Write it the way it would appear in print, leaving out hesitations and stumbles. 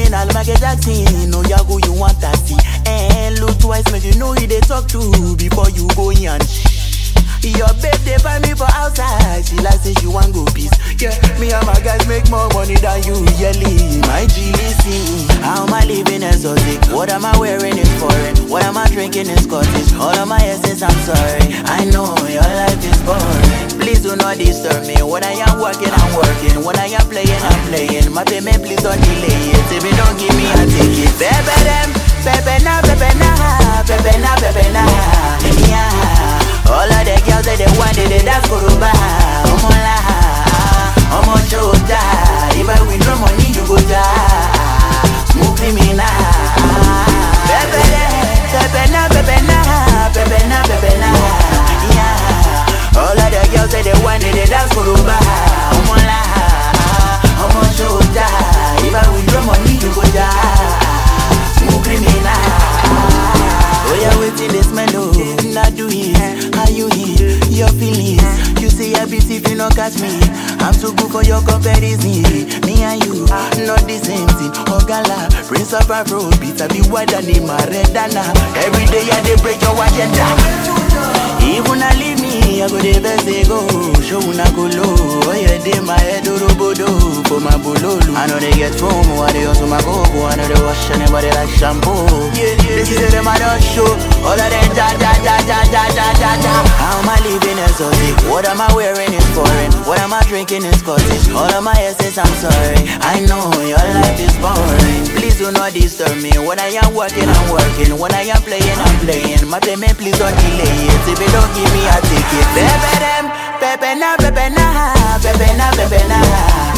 original Michael Jackson. No, ya who you want to see. And look twice, make you know who they talk to before you go in and your babe, they find me for outside. She like say she want go peace. Yeah, me and my guys make more money than you yearly. My G, listen. How am I living exotic? What am I wearing is foreign? What am I drinking is Scottish? All of my essence, I'm sorry. I know your life is boring. Please do not disturb me. When I am working, I'm working. When I am playing, I'm playing. My payment, please don't delay it. If you don't give me a ticket, baby them, baby na, baby na, baby na, baby na, yeah. All of the girls that they want it, they dance for Ruba. Omola, omo chota. If I win no money, you go die. Smooth criminal. Pepe na, pepe na, pepe na, pepe na. Yeah. All of the girls that they want it, they dance for Ruba. Omola, omo chota. If I win no money, you go die. Smooth criminal. Oh yeah, waiting this mellow. Not do it. How you hit your feelings? You say you're beautiful, not catch me. I'm too good for your comparison. Me and you, not the same thing. Oh gala, Prince of Afro, beats I be wider than my Redana. Every day I they break your agenda. Even I leave me, I go the best they go. Show una go low. Oh yeah, they my head robodo for my bololo. I know they get from, I they also my go. I know they wash anybody like shampoo. Yeah, this is them I don't show. All of them da. How am I living exotic? What am I wearing is foreign? What am I drinking is Scottish? All of my essence, I'm sorry. I know your life is boring. Please do not disturb me. When I am working, I'm working. When I am playing, I'm playing. My payment, please don't delay it. If you don't give me a ticket, baby them, pepe na, pepe na, pepe na, pepe na.